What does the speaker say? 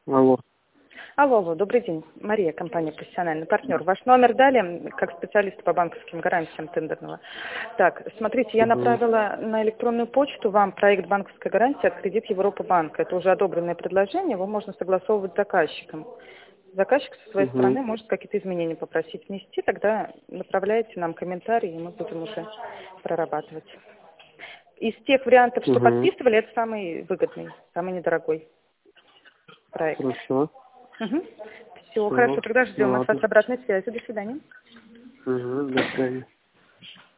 Алло. Алло, добрый день. Мария, компания «Профессиональный партнер». Ваш номер дали как специалист по банковским гарантиям тендерного. Так, смотрите, я Угу. направила на электронную почту вам проект банковской гарантии от Кредит Европа Банка. Это уже одобренное предложение, его можно согласовывать с заказчиком. Заказчик со своей Угу. стороны может какие-то изменения попросить внести, тогда направляйте нам комментарии, и мы будем уже прорабатывать. Из тех вариантов, что Угу. подписывали, это самый выгодный, самый недорогой проект. Хорошо. Угу. Все, Все. хорошо, тогда ждем от вас Ладно. обратной связи. До свидания. Угу. До свидания.